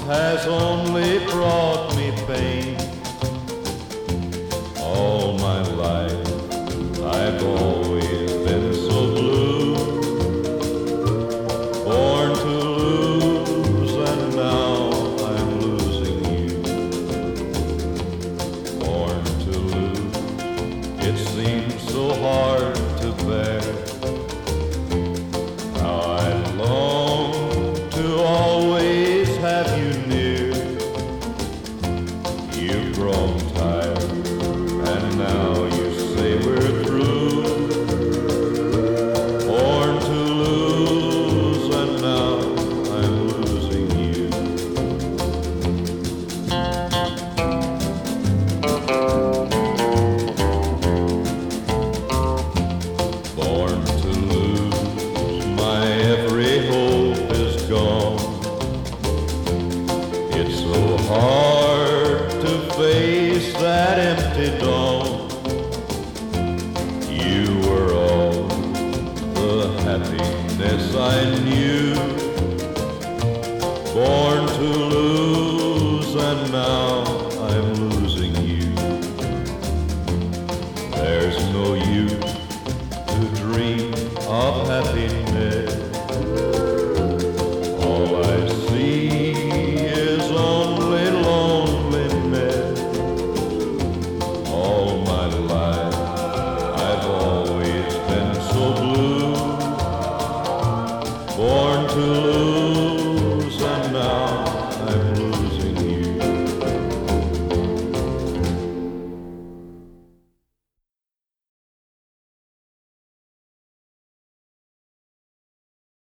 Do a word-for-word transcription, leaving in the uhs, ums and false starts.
has only brought me pain. All my life I've always been so blue, born to lose, and now I'm losing you. Born to lose, it seems so hard to bear. How I long to always have you near. You've grown tired, and now you say we're through. Born to lose, and now I'm losing you. Born to lose, my every hope is gone. It's so hard to face that empty dawn. You were all the happiness I knew. Born